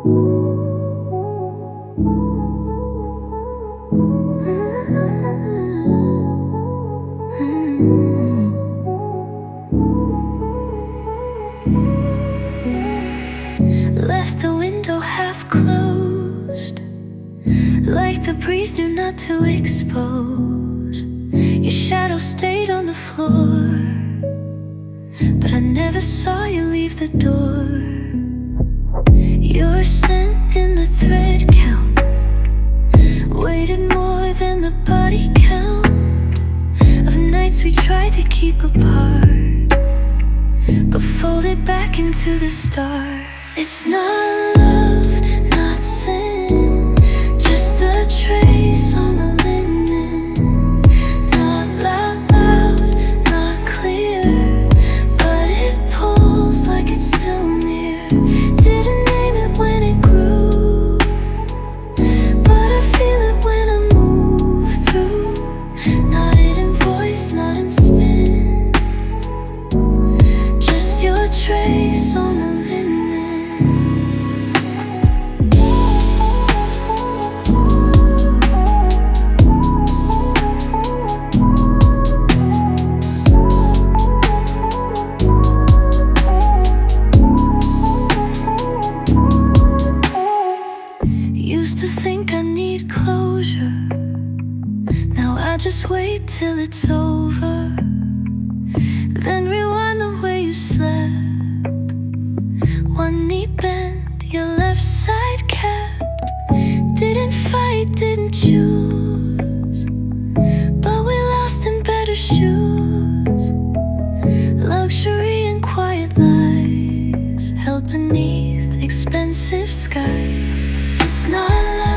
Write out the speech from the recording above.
Left the window half closed, like the breeze knew not to expose. Your shadow stayed on the floor, but I never saw you leave the door. Your scent in the thread count weighted more than the body count of nights we tried to keep apart, but folded back into the start. It's not love, not sin, just a trace on the linen. Not loud, not clear, but it pulls like it's still near. Didn't name it when it grew, but I feel it when I move through. Not in voice, not in spin, just your trace on the linen. Used to think I need closure, now I just wait till it's over, then rewind the way you slept. One knee bent, your left side kept. Didn't fight, didn't choose, but we lost in better shoes. Luxury and quiet lies held beneath expensive skies. It's not love.